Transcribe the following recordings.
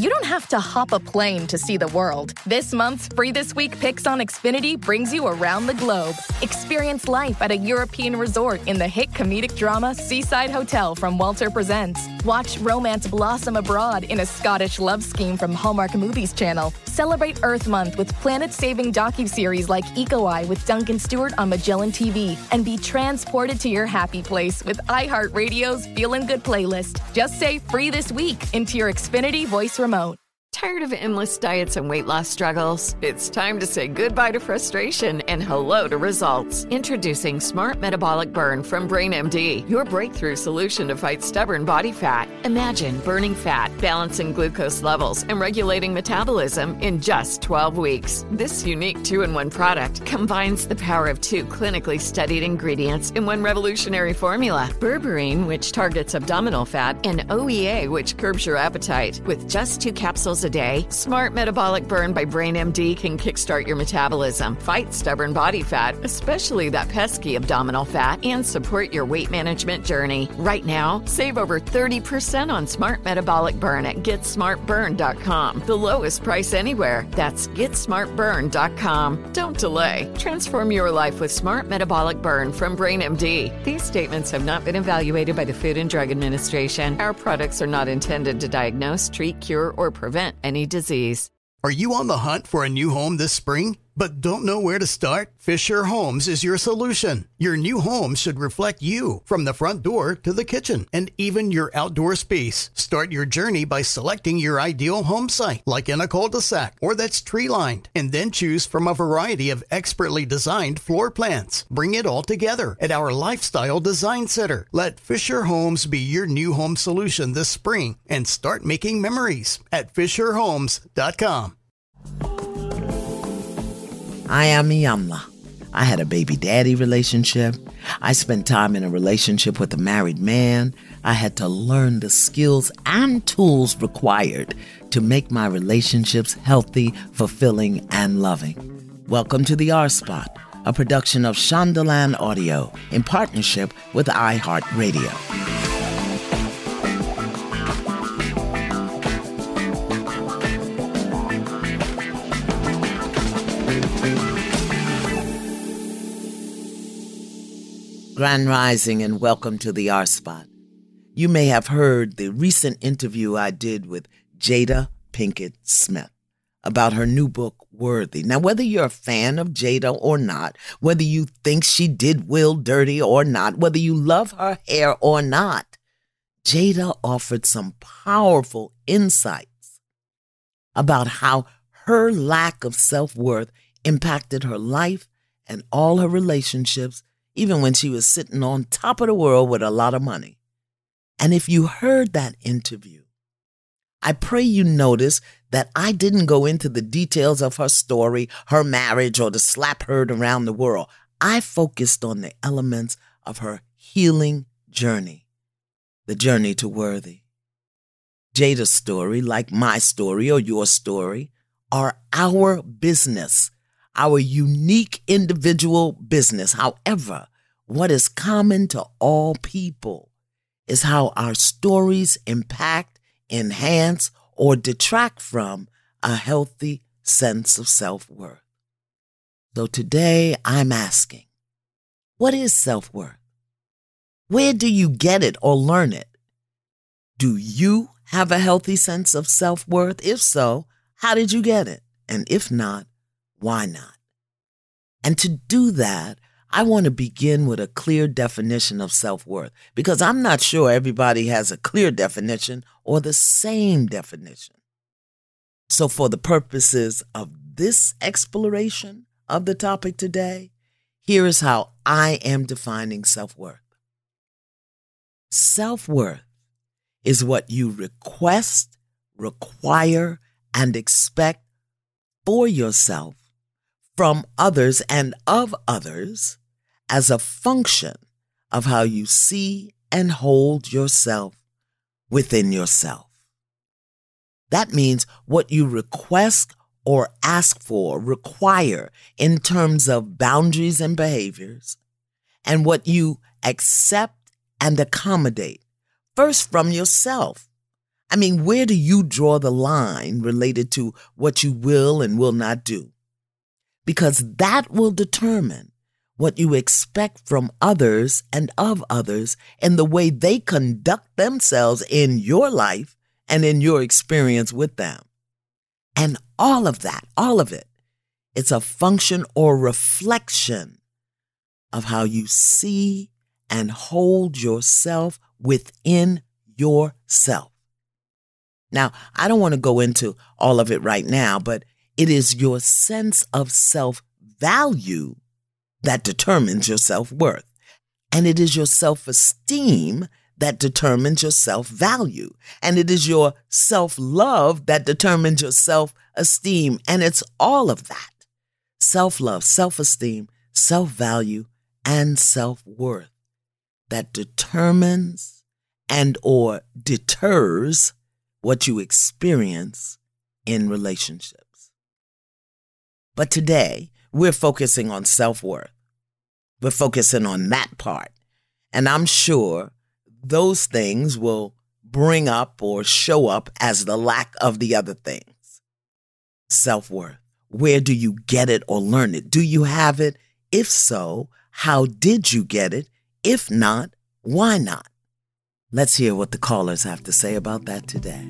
you don't have to hop a plane to see the world. This month's Free This Week Picks on Xfinity brings you around the globe. Experience life at a European resort in the hit comedic drama Seaside Hotel from Walter Presents. Watch romance blossom abroad in a Scottish love scheme from Hallmark Movies Channel. Celebrate Earth Month with planet-saving docuseries like Eco Eye with Duncan Stewart on Magellan TV. And be transported to your happy place with iHeartRadio's Feelin' Good playlist. Just say Free This Week into your Xfinity voice remote. Tired of endless diets and weight loss struggles? It's time to say goodbye to frustration and hello to results. Introducing Smart Metabolic Burn from BrainMD, your breakthrough solution to fight stubborn body fat. Imagine burning fat, balancing glucose levels, and regulating metabolism in just 12 weeks. This unique 2-in-1 product combines the power of 2 clinically studied ingredients in one revolutionary formula. Berberine, which targets abdominal fat, and OEA, which curbs your appetite. With just 2 capsules a day, Smart Metabolic Burn by BrainMD can kickstart your metabolism, fight stubborn body fat, especially that pesky abdominal fat, and support your weight management journey. Right now, save over 30% on Smart Metabolic Burn at GetSmartBurn.com. The lowest price anywhere. That's GetSmartBurn.com. Don't delay. Transform your life with Smart Metabolic Burn from BrainMD. These statements have not been evaluated by the Food and Drug Administration. Our products are not intended to diagnose, treat, cure, or prevent any disease. Are you on the hunt for a new home this spring, but don't know where to start? Fisher Homes is your solution. Your new home should reflect you, from the front door to the kitchen, and even your outdoor space. Start your journey by selecting your ideal home site, like in a cul-de-sac or that's tree-lined, and then choose from a variety of expertly designed floor plans. Bring it all together at our Lifestyle Design Center. Let Fisher Homes be your new home solution this spring and start making memories at FisherHomes.com. I am Yamla. I had a baby daddy relationship. I spent time in a relationship with a married man. I had to learn the skills and tools required to make my relationships healthy, fulfilling, and loving. Welcome to the R Spot, a production of Shondaland Audio in partnership with iHeartRadio. Grand Rising and welcome to the R Spot. You may have heard the recent interview I did with Jada Pinkett Smith about her new book, Worthy. Now, whether you're a fan of Jada or not, whether you think she did Will dirty or not, whether you love her hair or not, Jada offered some powerful insights about how her lack of self-worth impacted her life and all her relationships, even when she was sitting on top of the world with a lot of money. And if you heard that interview, I pray you notice that I didn't go into the details of her story, her marriage, or the slap heard around the world. I focused on the elements of her healing journey, the journey to Worthy. Jada's story, like my story or your story, are our business, our unique individual business. However, what is common to all people is how our stories impact, enhance, or detract from a healthy sense of self-worth. So today I'm asking, what is self-worth? Where do you get it or learn it? Do you have a healthy sense of self-worth? If so, how did you get it? And if not, why not? And to do that, I want to begin with a clear definition of self-worth, because I'm not sure everybody has a clear definition or the same definition. So for the purposes of this exploration of the topic today, here is how I am defining self-worth. Self-worth is what you request, require, and expect for yourself, from others and of others, as a function of how you see and hold yourself within yourself. That means what you request or ask for, require in terms of boundaries and behaviors, and what you accept and accommodate, first from yourself, I mean, where do you draw the line related to what you will and will not do? Because that will determine what you expect from others and of others and the way they conduct themselves in your life and in your experience with them. And all of that, all of it, it's a function or reflection of how you see and hold yourself within yourself. Now, I don't want to go into all of it right now, but it is your sense of self-value that determines your self-worth. And it is your self-esteem that determines your self-value. And it is your self-love that determines your self-esteem. And it's all of that. Self-love, self-esteem, self-value, and self-worth that determines and or deters what you experience in relationships. But today, we're focusing on self-worth. We're focusing on that part. And I'm sure those things will bring up or show up as the lack of the other things. Self-worth. Where do you get it or learn it? Do you have it? If so, how did you get it? If not, why not? Let's hear what the callers have to say about that today.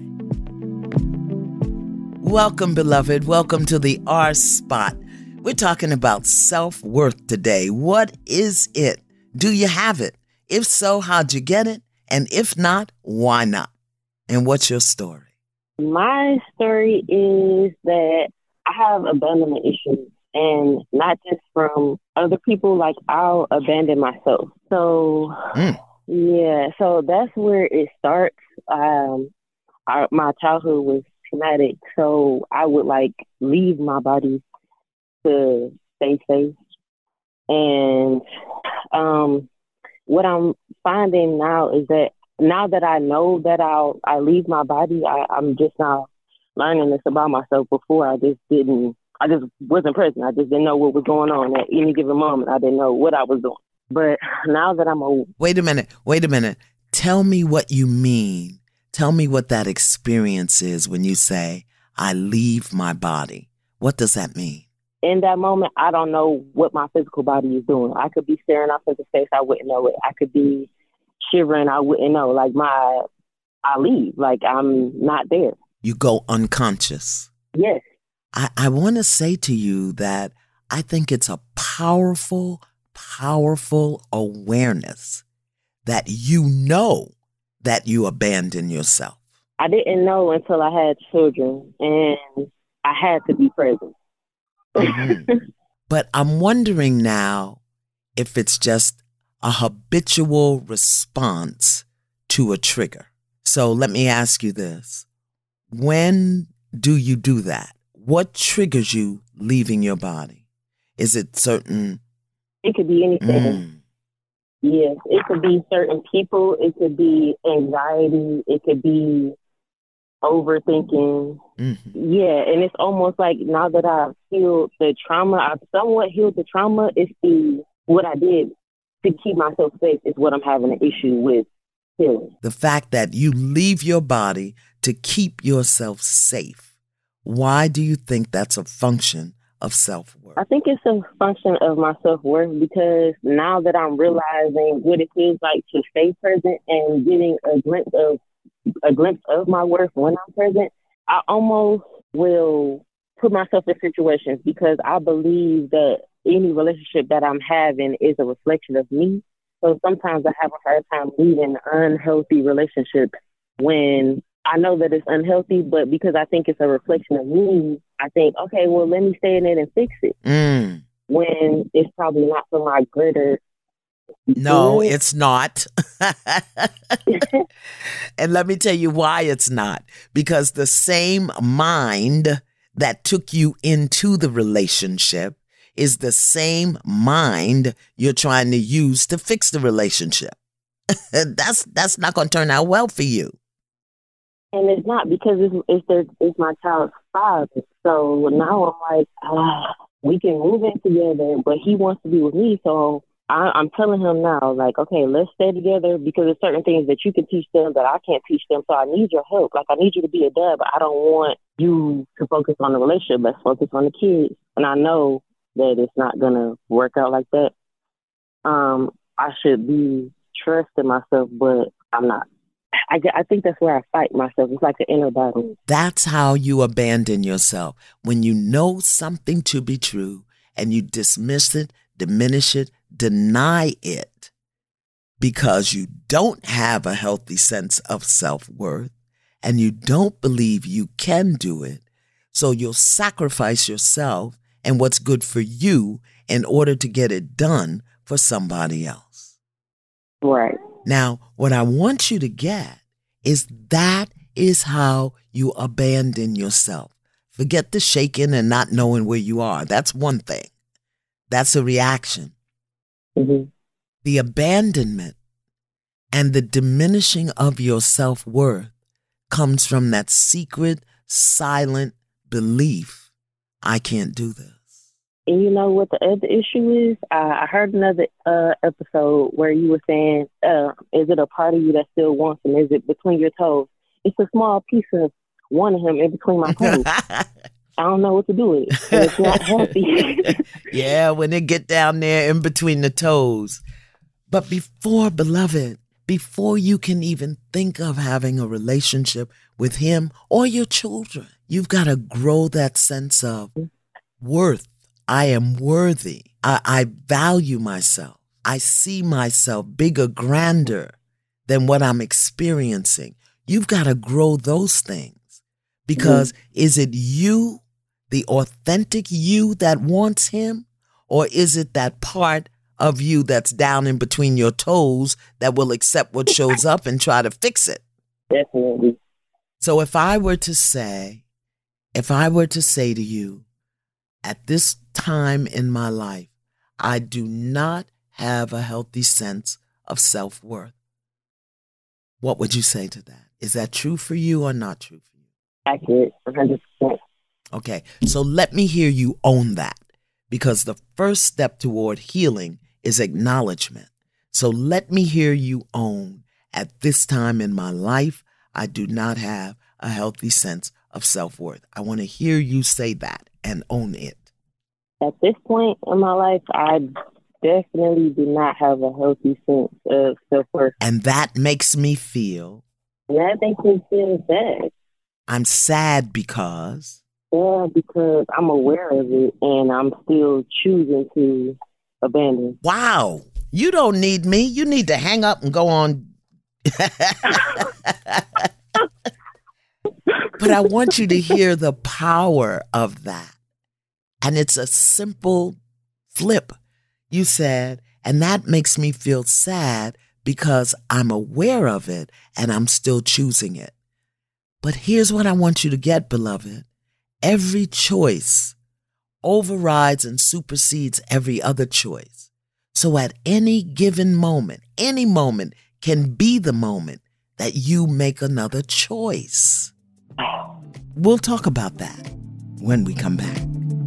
Welcome, beloved. Welcome to the R Spot. We're talking about self-worth today. What is it? Do you have it? If so, how'd you get it? And if not, why not? And what's your story? My story is that I have abandonment issues, and not just from other people, like I'll abandon myself. So, yeah, so that's where it starts. My childhood was traumatic, so I would leave my body to stay safe. And what I'm finding now is that now that I know that I leave my body, I'm just now learning this about myself. Before I just wasn't present. I just didn't know what was going on at any given moment. I didn't know what I was doing. But now that I'm Wait a minute. Tell me what you mean. Tell me what that experience is when you say, I leave my body. What does that mean? In that moment, I don't know what my physical body is doing. I could be staring off into space. I wouldn't know it. I could be shivering. I wouldn't know. I leave. I'm not there. You go unconscious. Yes. I want to say to you that I think it's a powerful, powerful awareness that you know that you abandon yourself. I didn't know until I had children, and I had to be present. Mm-hmm. But I'm wondering now if it's just a habitual response to a trigger. So let me ask you this. When do you do that? What triggers you leaving your body? Is it certain? It could be anything. Yes, it could be certain people. It could be anxiety. It could be overthinking. Mm-hmm. Yeah, and it's almost like now that I've healed the trauma, I've somewhat healed the trauma. It's what I did to keep myself safe is what I'm having an issue with healing. The fact that you leave your body to keep yourself safe. Why do you think that's a function of self-worth? I think it's a function of my self-worth because now that I'm realizing what it feels like to stay present and getting a glimpse of my worth when I'm present, I almost will put myself in situations because I believe that any relationship that I'm having is a reflection of me. So sometimes I have a hard time leaving unhealthy relationships when I know that it's unhealthy, but because I think it's a reflection of me, I think, okay, well, let me stay in it and fix it. When it's probably not for my greater. No, it's not. And let me tell you why it's not. Because the same mind that took you into the relationship is the same mind you're trying to use to fix the relationship. That's not going to turn out well for you. And it's not because it's my child's father. So now I'm like, we can move in together, but he wants to be with me. So I'm telling him now, like, okay, let's stay together because there's certain things that you can teach them that I can't teach them. So I need your help. Like, I need you to be a dad, but I don't want you to focus on the relationship. Let's focus on the kids. And I know that it's not going to work out like that. I should be trusting myself, but I'm not. I think that's where I fight myself. It's like an inner battle. That's how you abandon yourself. When you know something to be true and you dismiss it, diminish it, deny it because you don't have a healthy sense of self-worth and you don't believe you can do it. So you'll sacrifice yourself and what's good for you in order to get it done for somebody else. Right. Now, what I want you to get is that is how you abandon yourself. Forget the shaking and not knowing where you are. That's one thing. That's a reaction. Mm-hmm. The abandonment and the diminishing of your self-worth comes from that secret, silent belief, I can't do this. And you know what the other issue is? I heard another episode where you were saying, is it a part of you that still wants him? Is it between your toes? It's a small piece of one of him in between my toes. I don't know what to do with it. And it's not healthy. Yeah, when it get down there in between the toes. But beloved, before you can even think of having a relationship with him or your children, you've got to grow that sense of worth. I am worthy. I value myself. I see myself bigger, grander than what I'm experiencing. You've got to grow those things because is it you, the authentic you that wants him, or is it that part of you that's down in between your toes that will accept what shows up and try to fix it? Definitely. So if I were to say to you, at this time in my life, I do not have a healthy sense of self-worth, what would you say to that? Is that true for you or not true for you? Accurate, 100%. Okay, so let me hear you own that, because the first step toward healing is acknowledgement. So let me hear you own, at this time in my life, I do not have a healthy sense of self-worth. I want to hear you say that and own it. At this point in my life, I definitely do not have a healthy sense of self-worth. And that makes me feel... That makes me feel bad. I'm sad because... Yeah, because I'm aware of it and I'm still choosing to abandon. Wow. You don't need me. You need to hang up and go on. But I want you to hear the power of that. And it's a simple flip. You said, and that makes me feel sad because I'm aware of it and I'm still choosing it. But here's what I want you to get, beloved. Every choice overrides and supersedes every other choice. So at any given moment, any moment can be the moment that you make another choice. We'll talk about that when we come back.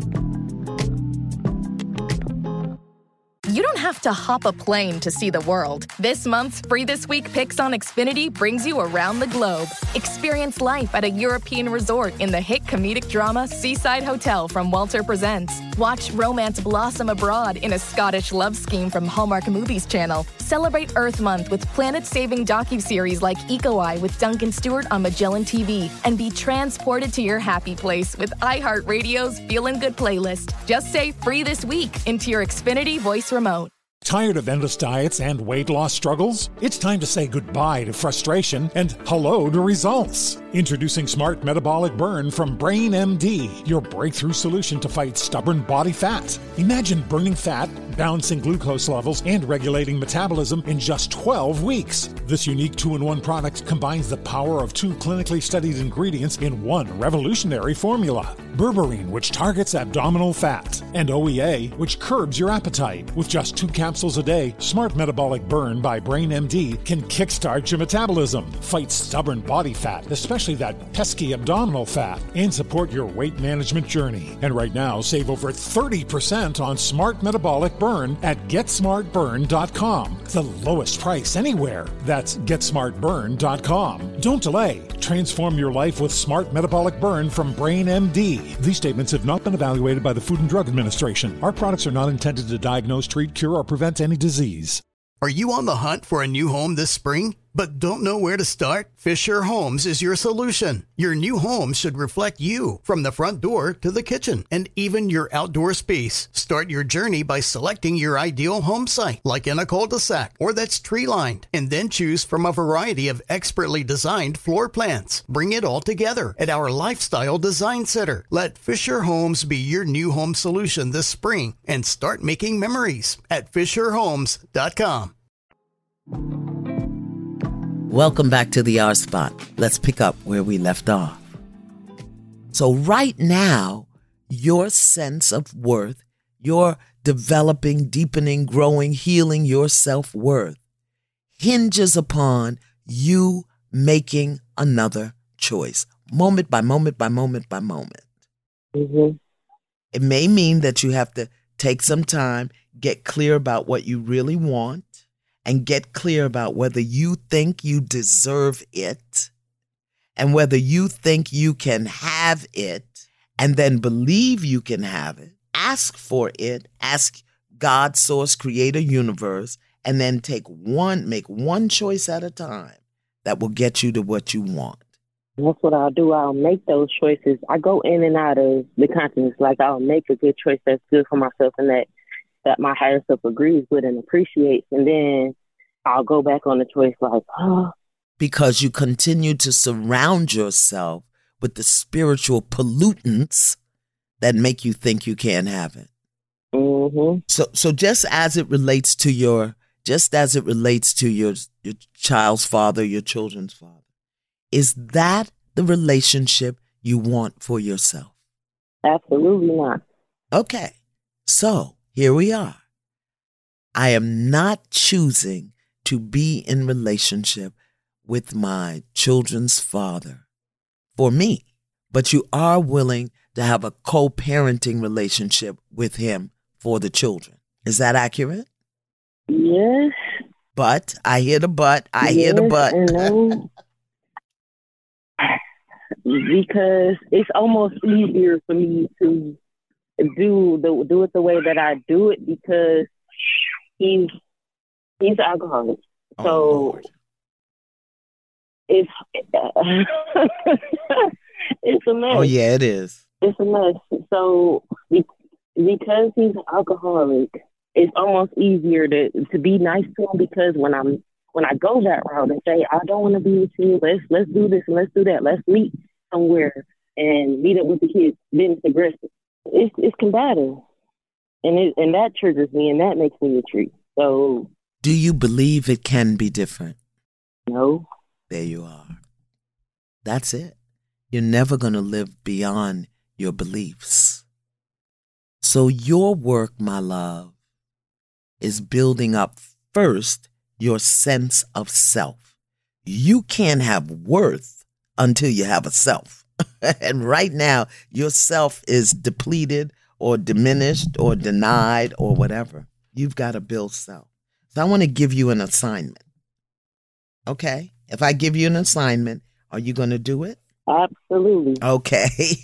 You don't have to hop a plane to see the world. This month's Free This Week Picks on Xfinity brings you around the globe. Experience life at a European resort in the hit comedic drama Seaside Hotel from Walter Presents. Watch romance blossom abroad in a Scottish love scheme from Hallmark Movies Channel. Celebrate Earth Month with planet-saving docuseries like Eco Eye with Duncan Stewart on Magellan TV. And be transported to your happy place with iHeartRadio's Feelin' Good playlist. Just say Free This Week into your Xfinity voice remote. Tired of endless diets and weight loss struggles? It's time to say goodbye to frustration and hello to results. Introducing Smart Metabolic Burn from Brain MD, your breakthrough solution to fight stubborn body fat. Imagine burning fat, balancing glucose levels, and regulating metabolism in just 12 weeks. This unique 2-in-1 product combines the power of 2 clinically studied ingredients in one revolutionary formula. Berberine, which targets abdominal fat, and OEA, which curbs your appetite. With just 2 capsules a day, Smart Metabolic Burn by Brain MD can kickstart your metabolism, fight stubborn body fat, especially especially that pesky abdominal fat, and support your weight management journey. And right now, save over 30% on Smart Metabolic Burn at GetSmartBurn.com. The lowest price anywhere. That's GetSmartBurn.com. Don't delay. Transform your life with Smart Metabolic Burn from Brain MD. These statements have not been evaluated by the Food and Drug Administration. Our products are not intended to diagnose, treat, cure, or prevent any disease. Are you on the hunt for a new home this spring, but don't know where to start? Fisher Homes is your solution. Your new home should reflect you, from the front door to the kitchen, and even your outdoor space. Start your journey by selecting your ideal home site, like in a cul-de-sac or that's tree-lined, and then choose from a variety of expertly designed floor plans. Bring it all together at our Lifestyle Design Center. Let Fisher Homes be your new home solution this spring and start making memories at FisherHomes.com. Welcome back to the R Spot. Let's pick up where we left off. So right now, your sense of worth, your developing, deepening, growing, healing your self-worth hinges upon you making another choice, moment by moment by moment by moment. Mm-hmm. It may mean that you have to take some time, get clear about what you really want, and get clear about whether you think you deserve it and whether you think you can have it, and then believe you can have it. Ask for it. Ask God, source, creator, universe, and then make one choice at a time that will get you to what you want. That's what I'll do. I'll make those choices. I go in and out of the consciousness. Like, I'll make a good choice that's good for myself and that my higher self agrees with and appreciates. And then I'll go back on the choice like, oh. Because you continue to surround yourself with the spiritual pollutants that make you think you can't have it. Mm-hmm. So just as it relates to your child's father, your children's father, is that the relationship you want for yourself? Absolutely not. Okay. So here we are. I am not choosing to be in relationship with my children's father for me, but you are willing to have a co-parenting relationship with him for the children. Is that accurate? Yes. But I hear the but. I hear the but. No. Because it's almost easier for me to do it the way that I do it, because he's an alcoholic. So it's it's a mess. Oh yeah, it is. It's a mess. So because he's an alcoholic, it's almost easier to be nice to him, because when I go that route and say, I don't want to be with you, let's do this and let's do that, let's meet somewhere and meet up with the kids, then it's aggressive. It's combative. And that triggers me, and that makes me retreat. So, do you believe it can be different? No. There you are. That's it. You're never going to live beyond your beliefs. So your work, my love, is building up first your sense of self. You can't have worth until you have a self. And right now, your self is depleted or diminished or denied or whatever. You've got to build self. So I want to give you an assignment. Okay? If I give you an assignment, are you going to do it? Absolutely. Okay.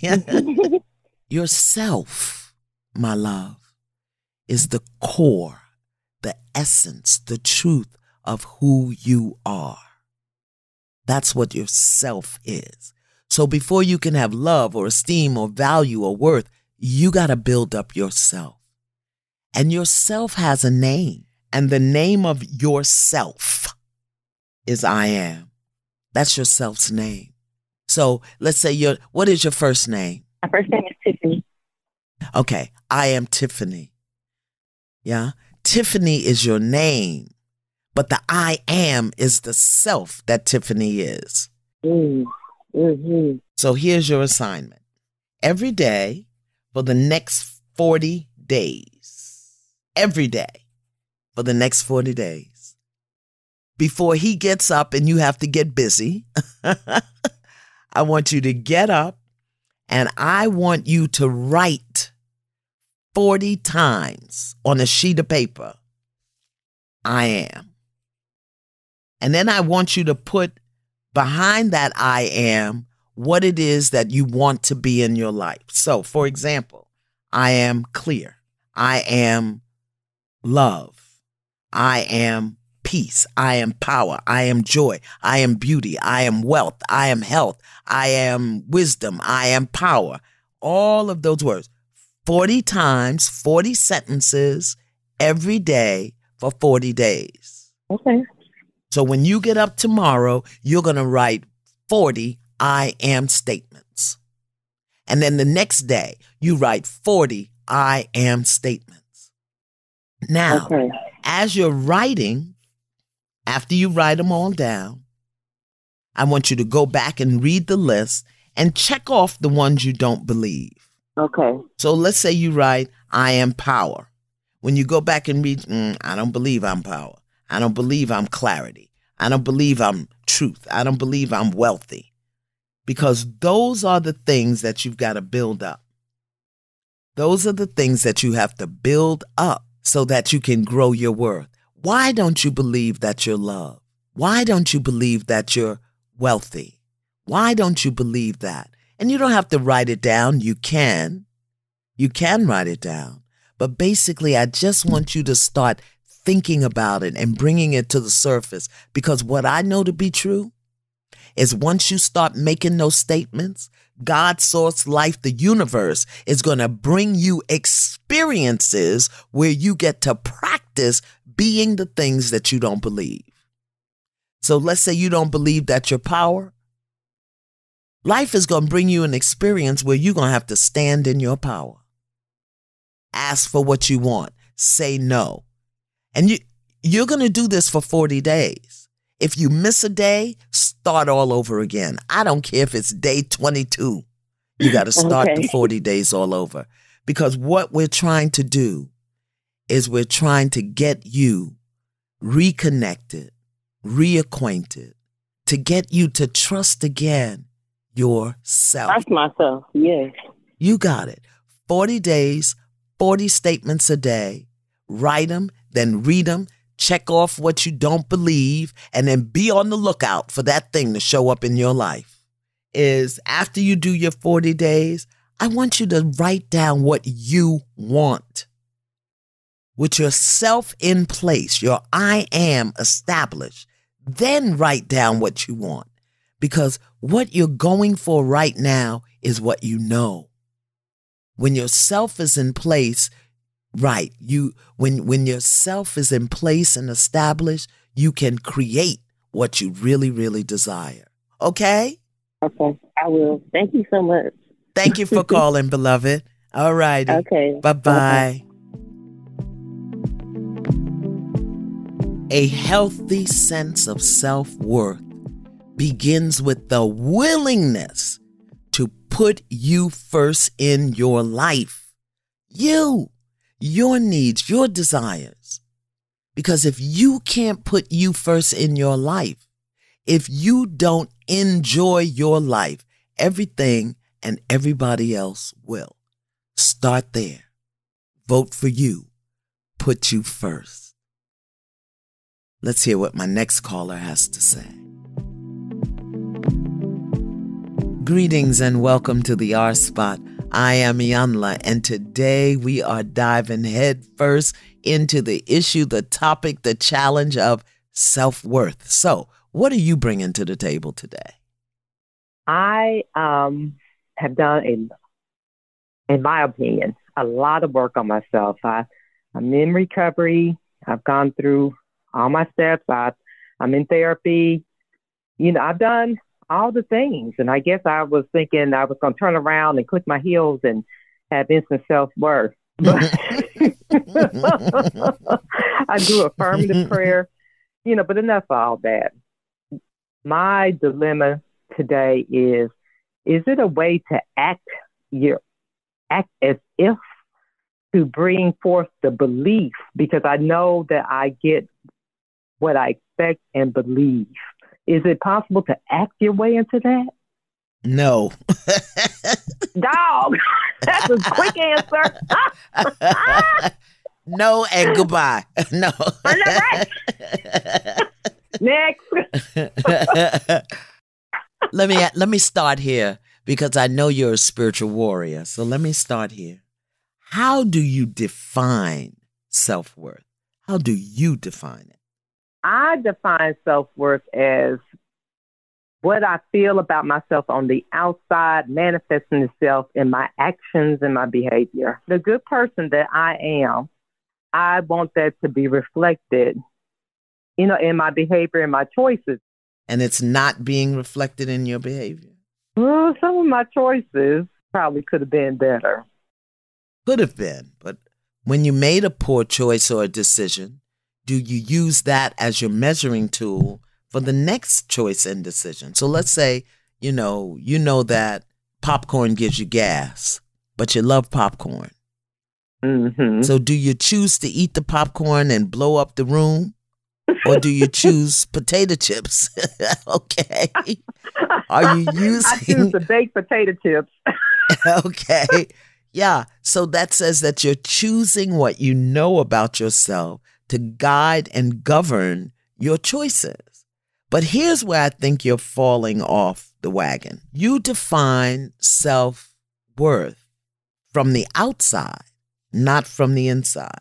Your self, my love, is the core, the essence, the truth of who you are. That's what your self is. So before you can have love or esteem or value or worth, you got to build up yourself. And yourself has a name. And the name of yourself is I am. That's your self's name. So let's say what is your first name? My first name is Tiffany. Okay, I am Tiffany. Yeah? Tiffany is your name, but the I am is the self that Tiffany is. Mm-hmm. So here's your assignment. Every day for the next 40 days, every day for the next 40 days, before he gets up and you have to get busy, I want you to get up and I want you to write 40 times on a sheet of paper, I am. And then I want you to put behind that I am what it is that you want to be in your life. So, for example, I am clear. I am love. I am peace. I am power. I am joy. I am beauty. I am wealth. I am health. I am wisdom. I am power. All of those words. 40 times, 40 sentences every day for 40 days. Okay. So when you get up tomorrow, you're going to write 40 I am statements. And then the next day, you write 40 I am statements. Now, as you're writing, after you write them all down, I want you to go back and read the list and check off the ones you don't believe. Okay. So let's say you write, I am power. When you go back and read, I don't believe I'm power. I don't believe I'm clarity. I don't believe I'm truth. I don't believe I'm wealthy. Because those are the things that you've got to build up. Those are the things that you have to build up so that you can grow your worth. Why don't you believe that you're loved? Why don't you believe that you're wealthy? Why don't you believe that? And you don't have to write it down. You can. You can write it down. But basically, I just want you to start thinking about it and bringing it to the surface. Because what I know to be true is once you start making those statements, God, source, life, the universe is going to bring you experiences where you get to practice being the things that you don't believe. So let's say you don't believe that you're power. Life is going to bring you an experience where you're going to have to stand in your power. Ask for what you want. Say no. And you're going to do this for 40 days. If you miss a day, start all over again. I don't care if it's day 22. You got to start the 40 days all over. Because what we're trying to do is we're trying to get you reconnected, reacquainted, to get you to trust again yourself. Trust myself, yes. You got it. 40 days, 40 statements a day. Write them, then read them. Check off what you don't believe, and then be on the lookout for that thing to show up in your life. Is after you do your 40 days, I want you to write down what you want. With yourself in place, your I am established, then write down what you want. Because what you're going for right now is what you know. When yourself is in place, right, when yourself is in place and established, you can create what you really, really desire. Okay? Okay, I will. Thank you so much. Thank you for calling, beloved. All righty. Okay. Bye-bye. A healthy sense of self-worth begins with the willingness to put you first in your life. You, your needs, your desires. Because if you can't put you first in your life, if you don't enjoy your life, everything and everybody else will. Start there. Vote for you. Put you first. Let's hear what my next caller has to say. Greetings and welcome to the R Spot. I am Iyanla, and today we are diving head first into the issue, the topic, the challenge of self-worth. So, what are you bringing to the table today? I have done, in my opinion, a lot of work on myself. I'm in recovery. I've gone through all my steps. I'm in therapy. You know, I've done all the things. And I guess I was thinking I was going to turn around and click my heels and have instant self-worth. But I do affirmative prayer, but enough of all that. My dilemma today is it a way to act as if to bring forth the belief? Because I know that I get what I expect and believe. Is it possible to act your way into that? No. Dog. That's a quick answer. No and goodbye. No. Next. Let me start here because I know you're a spiritual warrior. So let me start here. How do you define self-worth? How do you define it? I define self-worth as what I feel about myself on the outside, manifesting itself in my actions and my behavior. The good person that I am, I want that to be reflected, in my behavior and my choices. And it's not being reflected in your behavior? Well, some of my choices probably could have been better. Could have been, but when you made a poor choice or a decision, do you use that as your measuring tool for the next choice and decision? So let's say, you know that popcorn gives you gas, but you love popcorn. Mm-hmm. So do you choose to eat the popcorn and blow up the room? Or do you choose potato chips? Okay. Are you using... I choose the baked potato chips. Okay. Yeah. So that says that you're choosing what you know about yourself to guide and govern your choices. But here's where I think you're falling off the wagon. You define self-worth from the outside, not from the inside.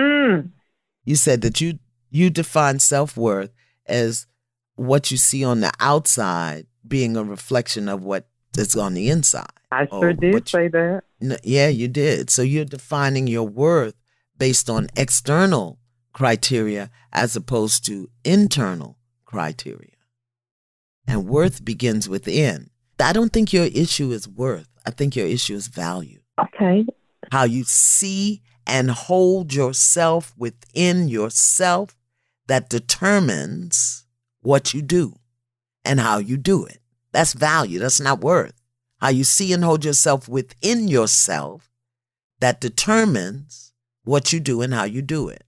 You said that you define self-worth as what you see on the outside being a reflection of what is on the inside. I sure did say that. Yeah, you did. So you're defining your worth based on external criteria as opposed to internal criteria. And worth begins within. I don't think your issue is worth. I think your issue is value. Okay. How you see and hold yourself within yourself that determines what you do and how you do it. That's value. That's not worth. How you see and hold yourself within yourself that determines what you do and how you do it.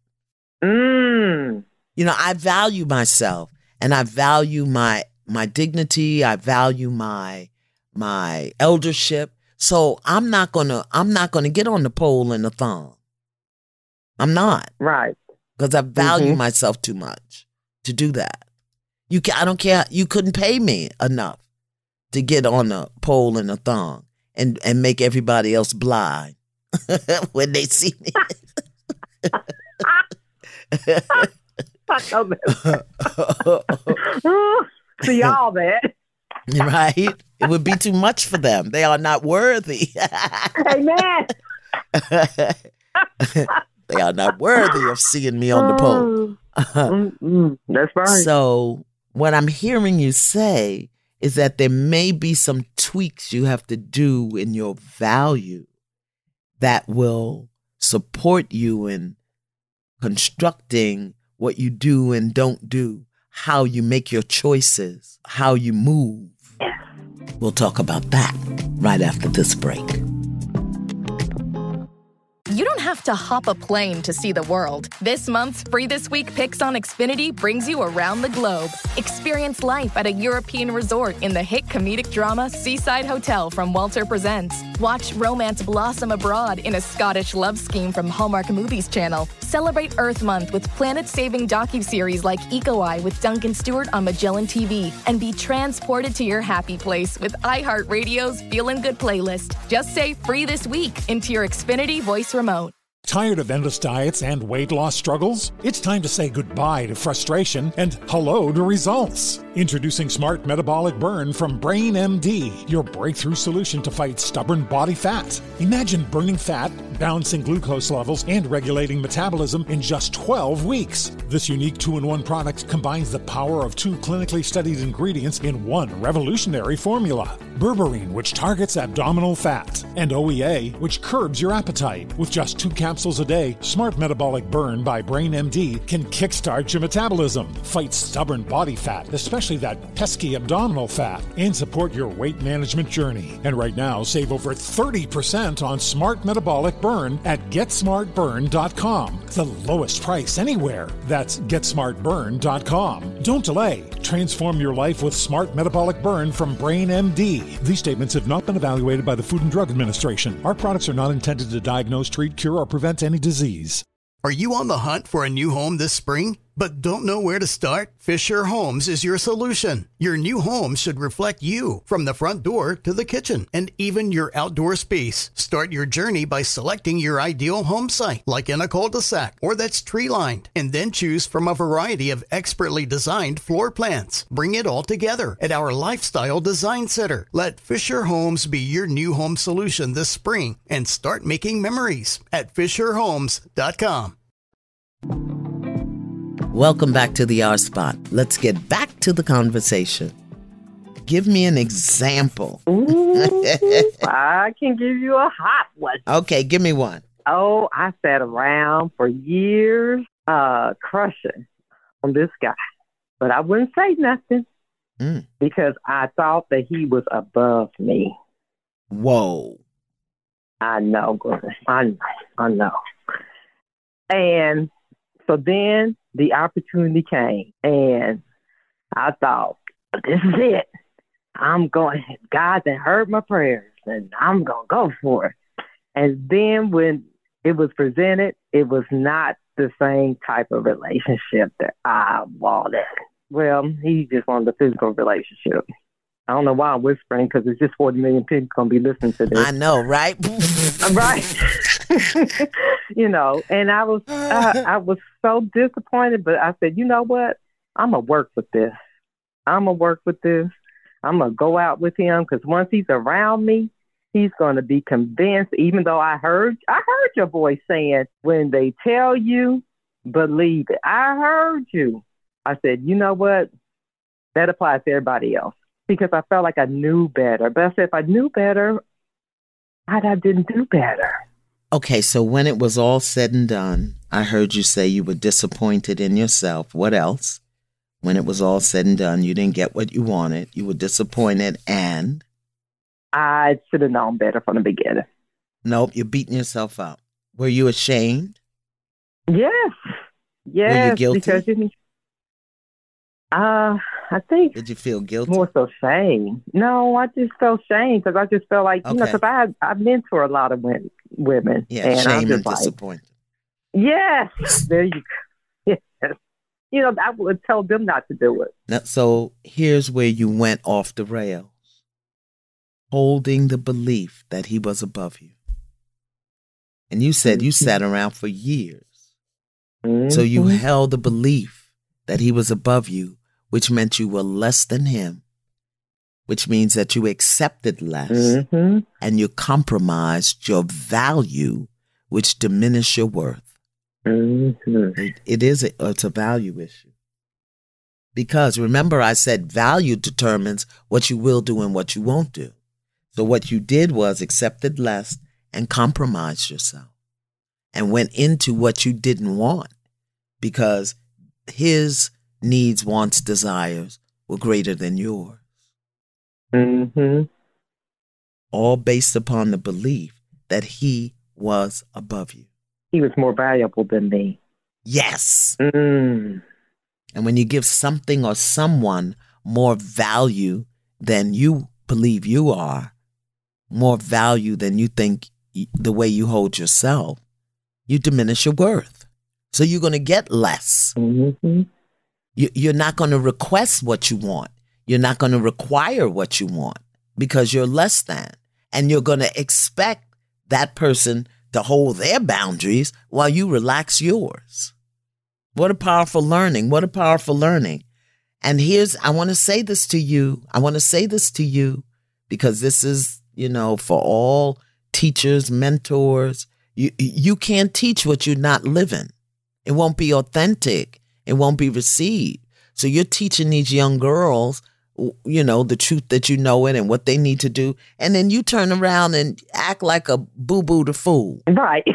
I value myself and I value my dignity. I value my eldership. So I'm not gonna get on the pole and the thong. I'm not. Right. Because I value myself too much to do that. I don't care. You couldn't pay me enough to get on a pole and a thong and make everybody else blind when they see me. See all that. Right? It would be too much for them. They are not worthy. Amen. They are not worthy of seeing me on the pole. That's right. So what I'm hearing you say is that there may be some tweaks you have to do in your value that will support you in constructing what you do and don't do, how you make your choices, how you move. We'll talk about that right after this break. You don't have to hop a plane to see the world. This month's Free This Week Picks on Xfinity brings you around the globe. Experience life at a European resort in the hit comedic drama Seaside Hotel from Walter Presents. Watch romance blossom abroad in a Scottish love scheme from Hallmark Movies Channel. Celebrate Earth Month with planet-saving docuseries like Eco Eye with Duncan Stewart on Magellan TV. And be transported to your happy place with iHeartRadio's Feelin' Good playlist. Just say Free This Week into your Xfinity voice remote. Tired of endless diets and weight loss struggles? It's time to say goodbye to frustration and hello to results. Introducing Smart Metabolic Burn from Brain MD, your breakthrough solution to fight stubborn body fat. Imagine burning fat, balancing glucose levels, and regulating metabolism in just 12 weeks. This unique 2-in-1 product combines the power of 2 clinically studied ingredients in one revolutionary formula. Berberine, which targets abdominal fat, and OEA, which curbs your appetite. With just 2 capsules a day, Smart Metabolic Burn by Brain MD can kickstart your metabolism, fight stubborn body fat, especially that pesky abdominal fat, and support your weight management journey. And right now, save over 30% on Smart Metabolic Burn at GetSmartBurn.com. The lowest price anywhere. That's GetSmartBurn.com. Don't delay. Transform your life with Smart Metabolic Burn from Brain MD. These statements have not been evaluated by the Food and Drug Administration. Our products are not intended to diagnose, treat, cure, or prevent any disease. Are you on the hunt for a new home this spring, but don't know where to start? Fisher Homes is your solution. Your new home should reflect you, from the front door to the kitchen and even your outdoor space. Start your journey by selecting your ideal home site, like in a cul-de-sac or that's tree-lined, and then choose from a variety of expertly designed floor plans. Bring it all together at our Lifestyle Design Center. Let Fisher Homes be your new home solution this spring and start making memories at FisherHomes.com. Welcome back to the R Spot. Let's get back to the conversation. Give me an example. Ooh, I can give you a hot one. Okay, give me one. Oh, I sat around for years crushing on this guy. But I wouldn't say nothing because I thought that he was above me. Whoa. I know, Glenn. I know. And so then the opportunity came, and I thought, this is it. God that heard my prayers, and I'm going to go for it. And then when it was presented, it was not the same type of relationship that I wanted. Well, he just wanted a physical relationship. I don't know why I'm whispering, because it's just 40 million people going to be listening to this. I know, right? Right. And I was so disappointed, but I said, you know what? I'm going to work with this. I'm going to go out with him, because once he's around me, he's going to be convinced, even though I heard your voice saying, when they tell you, believe it. I heard you. I said, you know what? That applies to everybody else, because I felt like I knew better. But I said, if I knew better, I didn't do better. Okay, so when it was all said and done, I heard you say you were disappointed in yourself. What else? When it was all said and done, you didn't get what you wanted. You were disappointed, and? I should have known better from the beginning. Nope, you're beating yourself up. Were you ashamed? Yes. Were you guilty? Because I think. Did you feel guilty? More so shame. No, I just felt shame, because I just felt like, because I mentor a lot of women. Yeah, and shame and disappointment. Yes, there you go. Yes. I would tell them not to do it. Now, so here's where you went off the rails. Holding the belief that he was above you. And you said you sat around for years. Mm-hmm. So you held the belief that he was above you, which meant you were less than him, which means that you accepted less, and you compromised your value, which diminished your worth. It's a value issue. Because remember, I said value determines what you will do and what you won't do. So what you did was accepted less and compromised yourself and went into what you didn't want, because his needs, wants, desires were greater than yours. All based upon the belief that he was above you. He was more valuable than me. Yes. And when you give something or someone more value than you believe you are, more value than you think the way you hold yourself, you diminish your worth. So you're going to get less. You're not going to request what you want. You're not going to require what you want, because you're less than. And you're going to expect that person to hold their boundaries while you relax yours. What a powerful learning. What a powerful learning. And I want to say this to you. Because this is, for all teachers, mentors. You can't teach what you're not living. It won't be authentic. It won't be received. So you're teaching these young girls, the truth that you know it and what they need to do. And then you turn around and act like a boo-boo the fool. Right.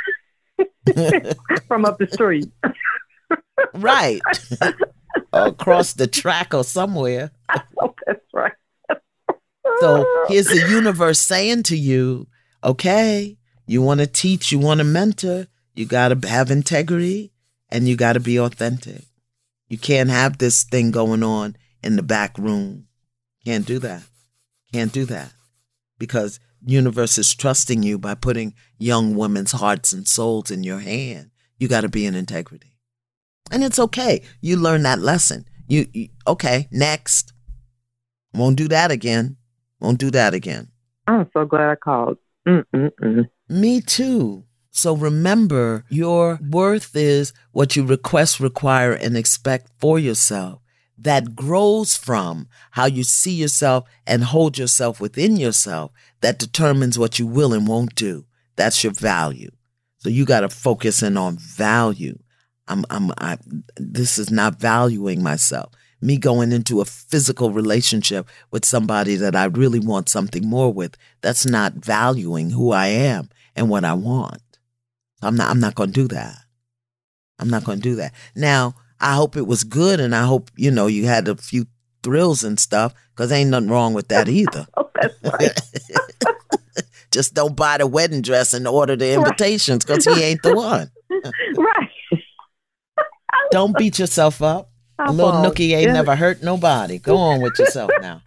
From up the street. Right. Across the track or somewhere. Oh, that's right. So here's the universe saying to you, okay, You want to teach, you want to mentor, you got to have integrity and you got to be authentic. You can't have this thing going on in the back room. Can't do that. Can't do that. Because universe is trusting you by putting young women's hearts and souls in your hand. You got to be in integrity. And it's okay. You learn that lesson. You okay, next. Won't do that again. Won't do that again. I'm so glad I called. Me too. So remember, your worth is what you request, require, and expect for yourself. That grows from how you see yourself and hold yourself within yourself. That determines what you will and won't do. That's your value. So you got to focus in on value. This is not valuing myself. Me going into a physical relationship with somebody that I really want something more with, that's not valuing who I am and what I want. I'm not going to do that. I'm not going to do that. Now, I hope it was good, and I hope, you had a few thrills and stuff, because ain't nothing wrong with that either. Oh, that's right. Just don't buy the wedding dress and order the invitations, because he ain't the one. Right. Don't beat yourself up. A little nookie ain't never hurt nobody. Go on with yourself now.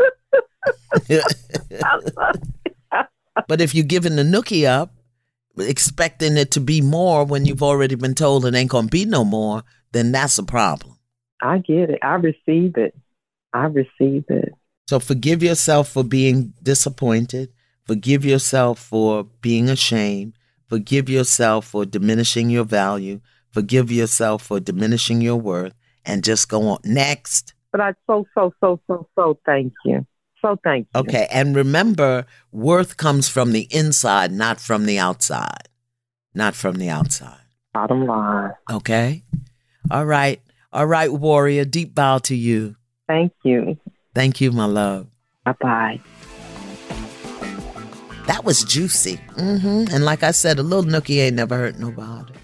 But if you're giving the nookie up, expecting it to be more when you've already been told it ain't going to be no more, then that's a problem. I get it. I receive it. So forgive yourself for being disappointed. Forgive yourself for being ashamed. Forgive yourself for diminishing your value. Forgive yourself for diminishing your worth. And just go on. Next. But I so thank you. So thank you. Okay. And remember, worth comes from the inside, not from the outside. Not from the outside. Bottom line. Okay. All right. All right, warrior. Deep bow to you. Thank you. Thank you, my love. Bye-bye. That was juicy. And like I said, a little nookie ain't never hurt nobody.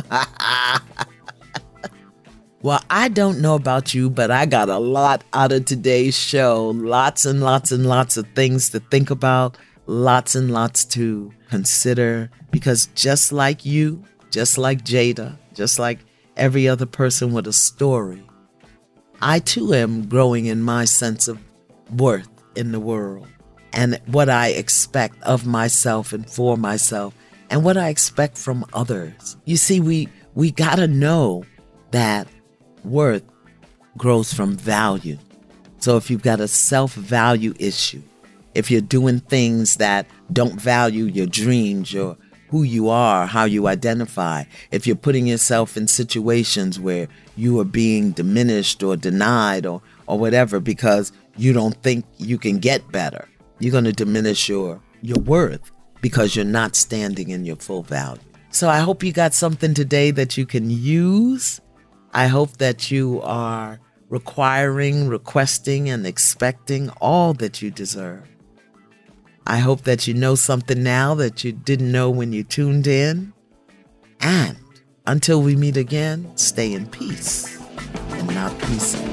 Well, I don't know about you, but I got a lot out of today's show. Lots and lots and lots of things to think about. Lots and lots to consider. Because just like you, just like Jada, just like every other person with a story, I too am growing in my sense of worth in the world. And what I expect of myself and for myself. And what I expect from others. You see, we got to know that worth grows from value. So if you've got a self-value issue, if you're doing things that don't value your dreams, your who you are, how you identify, if you're putting yourself in situations where you are being diminished or denied or whatever because you don't think you can get better, you're going to diminish your worth because you're not standing in your full value. So I hope you got something today that you can use. I hope that you are requiring, requesting, and expecting all that you deserve. I hope that you know something now that you didn't know when you tuned in. And until we meet again, stay in peace and not peaceful.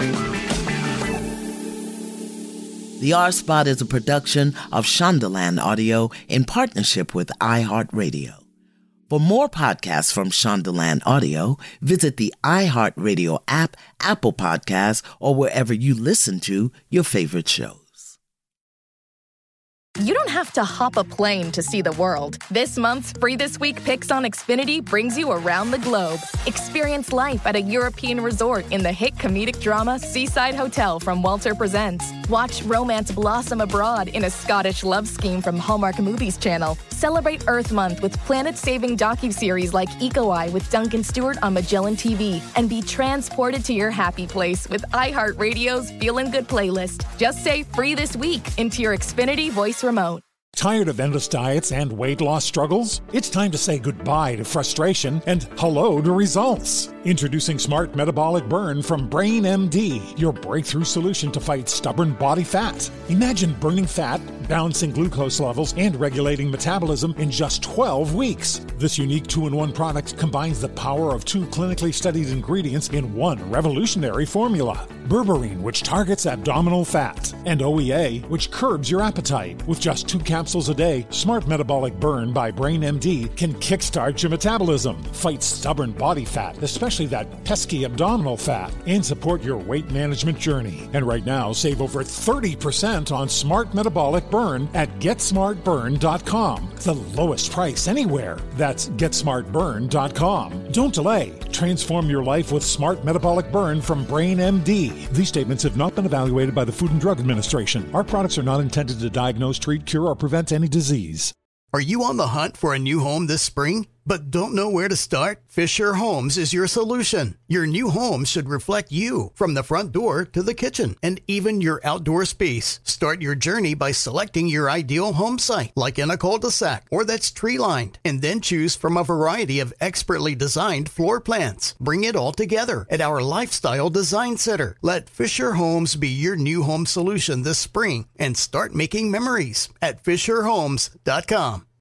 The R-Spot is a production of Shondaland Audio in partnership with iHeartRadio. For more podcasts from Shondaland Audio, visit the iHeartRadio app, Apple Podcasts, or wherever you listen to your favorite shows. You don't have to hop a plane to see the world. This month's Free This Week Picks on Xfinity brings you around the globe. Experience life at a European resort in the hit comedic drama Seaside Hotel from Walter Presents. Watch romance blossom abroad in a Scottish love scheme from Hallmark Movies Channel. Celebrate Earth Month with planet-saving docuseries like Eco Eye with Duncan Stewart on Magellan TV. And be transported to your happy place with iHeartRadio's Feelin' Good playlist. Just say Free This Week into your Xfinity voice remote. Tired of endless diets and weight loss struggles? It's time to say goodbye to frustration and hello to results. Introducing Smart Metabolic Burn from Brain MD, your breakthrough solution to fight stubborn body fat. Imagine burning fat, balancing glucose levels, and regulating metabolism in just 12 weeks. This unique 2-in-1 product combines the power of 2 clinically studied ingredients in one revolutionary formula. Berberine, which targets abdominal fat, and OEA, which curbs your appetite. With just 2 capsules a day, Smart Metabolic Burn by Brain MD can kickstart your metabolism, fight stubborn body fat, especially that pesky abdominal fat, and support your weight management journey. And right now, save over 30% on Smart Metabolic Burn at GetSmartBurn.com. The lowest price anywhere. That's GetSmartBurn.com. Don't delay. Transform your life with Smart Metabolic Burn from Brain MD. These statements have not been evaluated by the Food and Drug Administration. Our products are not intended to diagnose, treat, cure, or prevent any disease. Are you on the hunt for a new home this spring, but don't know where to start? Fisher Homes is your solution. Your new home should reflect you, from the front door to the kitchen, and even your outdoor space. Start your journey by selecting your ideal home site, like in a cul-de-sac or that's tree-lined, and then choose from a variety of expertly designed floor plans. Bring it all together at our Lifestyle Design Center. Let Fisher Homes be your new home solution this spring and start making memories at FisherHomes.com.